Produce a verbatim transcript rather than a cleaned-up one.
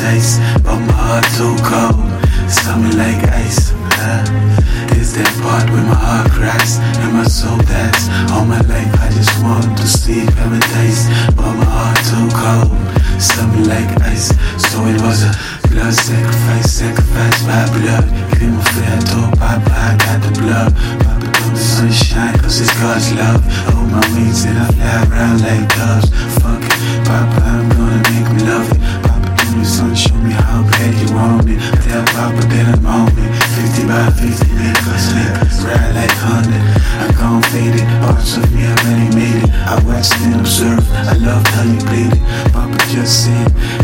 paradise, but my heart too cold. Summer like ice. Uh, it's that part where my heart cracks and my soul dies. All my life I just want to see paradise, but my heart too cold. Summer like ice. So it was a blood sacrifice, sacrifice by blood. Give him a fair talk, Papa, I got the blood. Papa told the sunshine, cause it's God's love. Hold my wings and I fly around like doves. Fuck it, Papa, I'm gonna make me love it. Papa told me, son, show me how bad you want me. Tell Papa that I'm on it. Fifty by fifty, man, cause me ride like hundred. I'm gon' fade it, parts of me already made it. I watched and observed, I loved how you played it. Papa just said